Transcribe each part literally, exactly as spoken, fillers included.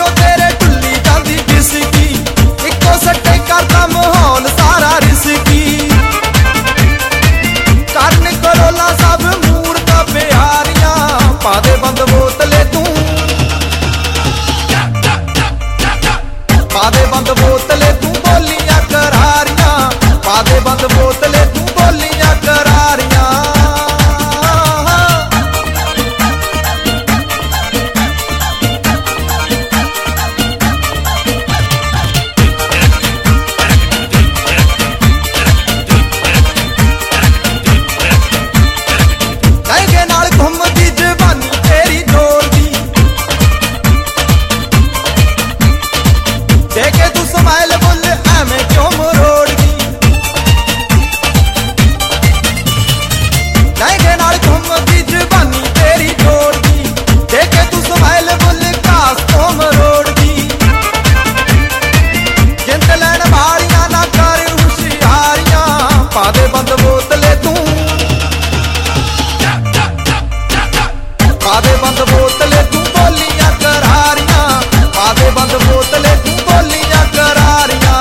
पिछो तेरे टुल्ली जांदी whisky, eco सट्टे करता माहौल सारा रिसकी। करन करोला सब मूरता प्यारियां, पा दे बंद बोतले तू, पा दे बंद बोतले तू बोलियां करारियां, पा दे बंद बोतले तू बोलियां करारियां। लहंगे नाल घुमदी जवानी तेरी जोड़दी, देखे तू स्माइल बुल एवें क्यों मरोड़दी। लहंगे नाल घुमदी जवानी तेरी जोड़दी, देखे तू स्माइल बुल कास क्यों मरोड़दी। जिंद लैन वालियां ना कर हुशियारियां, पा दे बंद बोतले तू, पा दे बंद बोतले तू बोलियां करारियां, पा दे बंद बोतले तू बोलियां करारियां।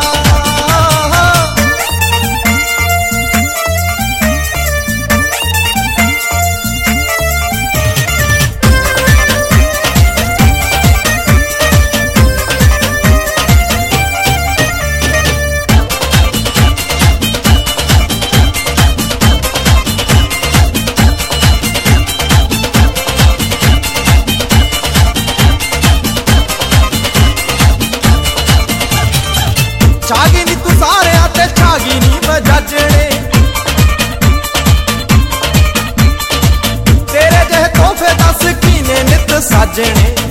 छागी नी तू सारे आते छागी नी बजाजने, तेरे जह तोहफे दस कीने नित साजने।